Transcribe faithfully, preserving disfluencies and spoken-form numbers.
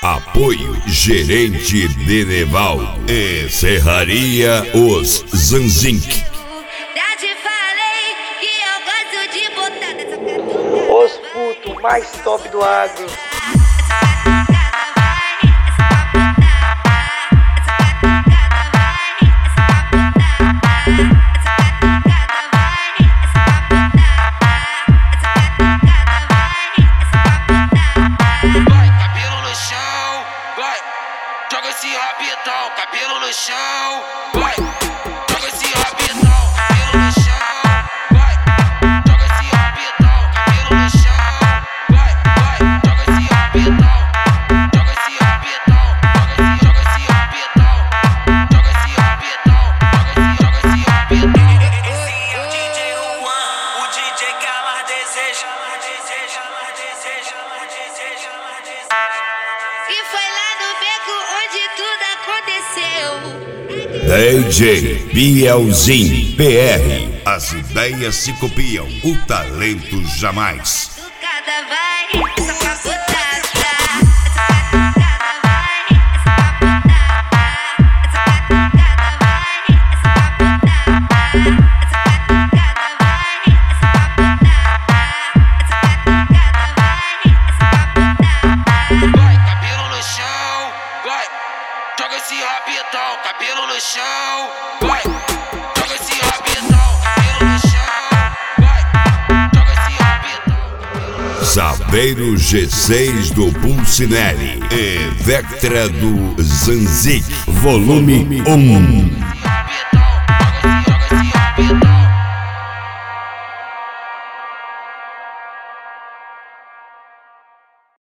Apoio Gerente Deneval e Serraria Os Zanzinc. Os putos mais top do agro. Joga esse rabetão, cabelo no chão, vai. Joga esse rabetão, cabelo no chão, vai. Joga esse rabetão, cabelo no chão, vai, vai. Joga esse rabetão, joga esse rabetão, joga esse, joga esse rabetão, joga esse rabetão, joga esse, joga esse rabetão. Esse é o D J Juan, o D J que ela deseja, ela deseja, ela deseja, ela deseja, ela deseja. E foi lá no beco onde tudo aconteceu. D J Bielzinho P R. As ideias se copiam, o talento jamais. Cada vai, essa capotada. Joga esse rabetão, cabelo no chão, vai. Joga esse rabetão, cabelo no chão, vai. Joga esse rabetão. Saveiro G seis do Pulcinelli e Vectra do Zanzinc, volume um.